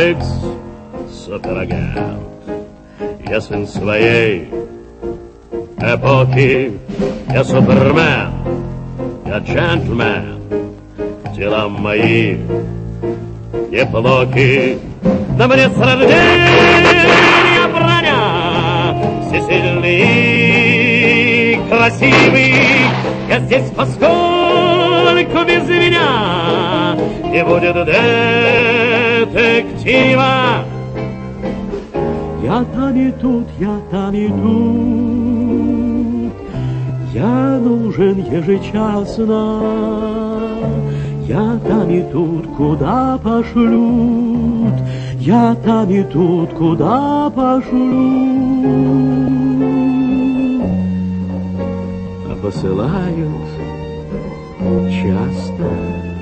экс-суперагент. Я сын своей эпохи, я супермен, я джентльмен. Дела мои неплохи, на мне с рождения броня, всесильный и красивый. Я здесь, поскольку без меня не будет детектива. Я там и тут, я там и тут, я нужен ежечасно. Я там и тут, куда пошлют, я там и тут, куда пошлют. А посылают часто.